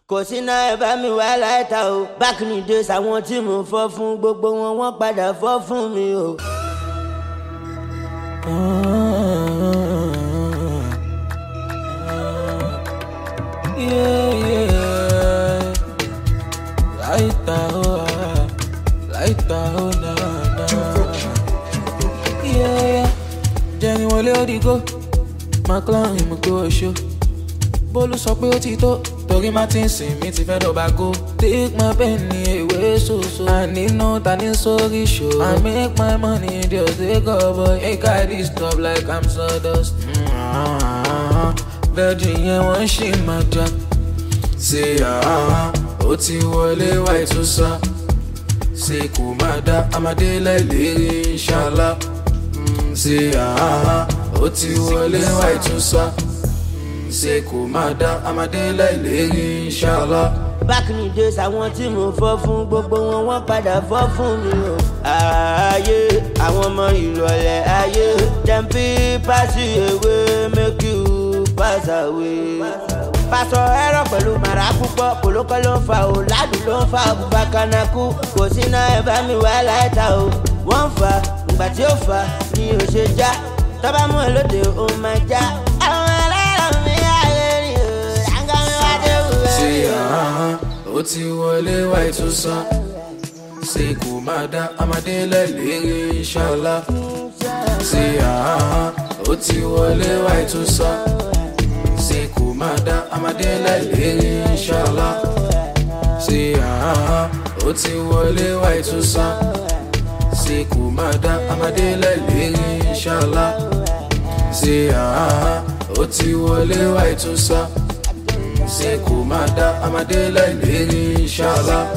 kò sí náà ẹ bá mi wá láìta o back in the days àwọn tí mo fọ́ fún gbogbo wọn wọ́n padà fọ́ fún mi o. Laita oh na na. Yeah, Jenny wọlé òdìgó, McLaren mo gbé oṣó. Bólú sọ pé ó ti tó, torí Martins mi ti fẹ́ dọ̀bà go. Take my penny away so. I need no turning sorry show. I make my money just take up, boy. Ain't got this stuff like I'm sawdust. Virgin yẹn wọ́n ṣì máa jà. Say ó ti wọlé white tó sá. Say kò máa dá amadé láìlérí inshallah. Say ó ti wọlé white tó sá. Say kò máa dá amadé láìlérí inshallah. Back in the days àwọn tí mo fọ́ fún gbogbo wọn wọ́n padà fọ́ fún mi o. Ayé àwọn ọmọ ìrọ̀lẹ́ ayé dem fit pass you away make you pass away. Pásọ ẹ̀rọ pẹ̀lú màrà púpọ̀ kòlókọ́ ló ń fa o ládùn ló ń fa bùbákanákú kò sí náà ẹ bá mi wá láìta o. Wọ́n ń fa ìgbà tí ó fa ni ò ṣe já tọ́ba mú ẹ lóde ó máa já. Àwọn ẹlẹ́rọ mi àlè ni o ṣàǹgá mi wá dé wúwo. Ṣé ó ti wọlé white tó sá. Ṣé kò máa dá amadé láìlérí inshallah. Ṣé ó ti wọlé white tó sá. Ṣé kò máa dá amadé láìlérí inshallah. Ṣé ó ti wọlé white tó sá. Ṣé kò máa dá amadé láìlérí inshallah. Ṣé ó ti wọlé white tó sá. Ṣé kò máa dá amadé láìlérí inshallah.